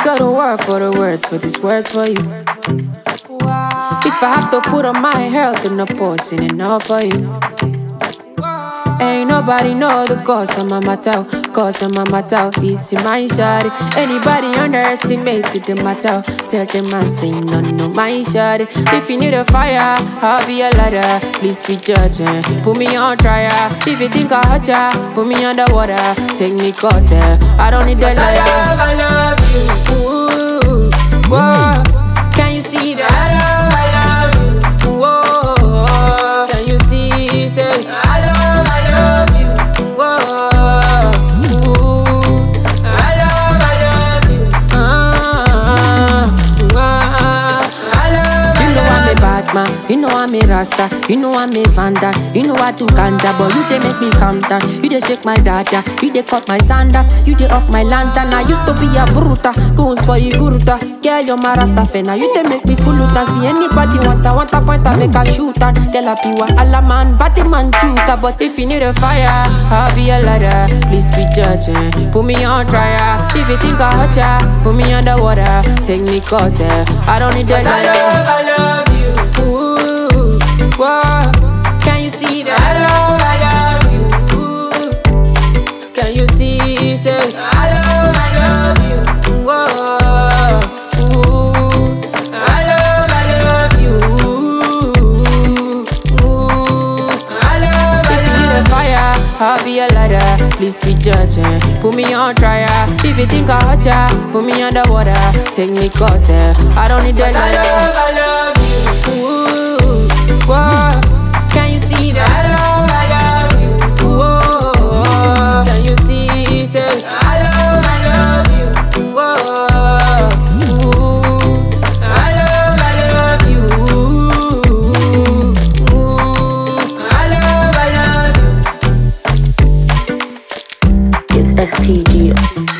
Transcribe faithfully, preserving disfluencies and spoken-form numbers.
gotta work for the words, for these words for you. If I have to put on my health in a portion enough for you. Ain't nobody know the cause of my matter, cause of my matter. It's in my shawty. Anybody underestimates it, the matter. Tell them I say no, no, my shawty. If you need a fire, I'll be a ladder. Please be judging, put me on trial. If you think I hurt ya, put me underwater. Take me cutter, I don't need the liar. I love, I love you. Ooh, whoa. Can you see that? I love, I love you. Whoa. Can you see? Say I love. You know I'm a Rasta, you know I'm a Vanda, you know I do Kanda, but you they make me calm down. You they shake my data, you they cut my sandals, you they off my lantern. I used to be a bruta, goons for you guruta. Girl, you're my Rasta fena, you they make me kuluta. See anybody want a want a point, I make a shoot and tell a piwa alla man, batty man chuta. But if you need a fire, I'll be a ladder. Please be judging, put me on trial. If you think I hurt ya, put me underwater, take me cutter. I don't need that. I love, I love you. Ooh, whoa. Can you see that? I love, I love you. Ooh. Can you see? Say, I love, I love you. Whoa. Ooh. I love, I love you. Ooh. I love, I love you. If you need a fire, I'll be a ladder. Please be judging, put me on trial. If you think I hurt ya, put me underwater, take me cutter. I don't need that. I love, I love you. Ooh, whoa. Can you see that? I love, I love you. Whoa. Can you see? Say, I love, I love you. Whoa. Ooh. I love, I love you. Ooh. I love, I love you. It's S T G.